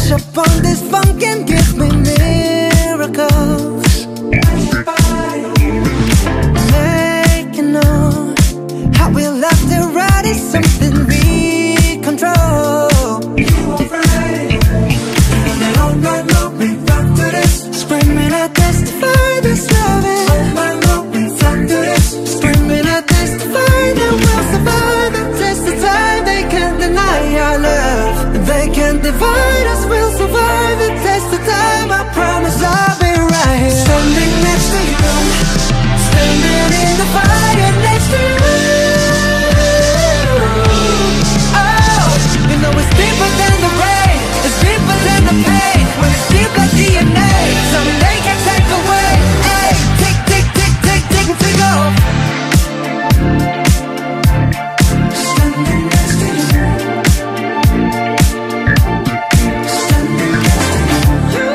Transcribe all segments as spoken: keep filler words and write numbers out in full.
Touch upon this funk and give me miracles. Make you know how we love to ride is something we control. You are right. And all night long we rock to this. Screaming I testify this loving. All night long we rock to this. Screaming I testify that we'll survive the test of time. They can't deny our love. They can't divide us. We'll survive the test of time. I promise I'll be right here, standing next to you, standing in the fire next to you. Oh, you know it's deeper than the rain, it's deeper than the pain. When it's deep like D N A, something they can't take away. Hey, tick, tick, tick, tick, tick, tick off. Standing next to you, standing next to you,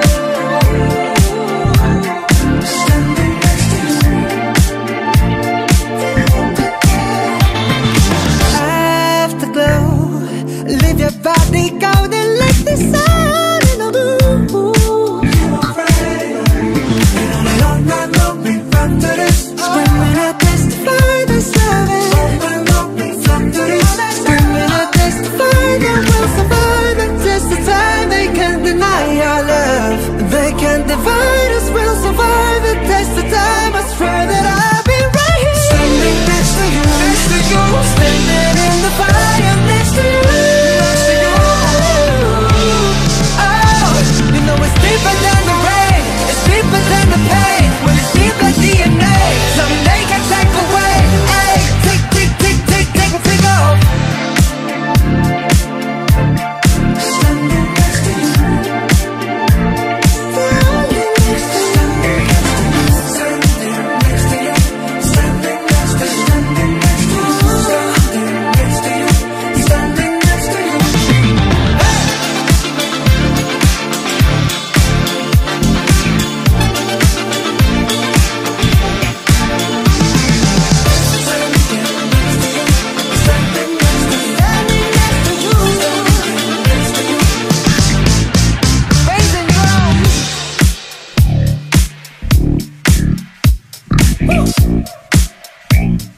standing next to you. Afterglow, leave your body cold and let the sun in the blue. You are right. And all night long we rock to this. Screaming I testify this loving. All night long we rock to this. Screaming I testify that we'll survive the test of time. They can't deny our love. They can't divide us. We'll survive the test of time. I swear that I'll be right here, standing next to you, next to you, standing in the fire next to you, next to you. Oh, you know it's deeper than the rain, it's deeper than the pain. When it's deep like D N A, something they can't take away. Hey, tick, tick, tick, tick, tick, tick off. Standing next to you, standing next to you, standing next to you, standing next to you, standing next to you, standing next to you, standing next to you. Raising drums. Woo.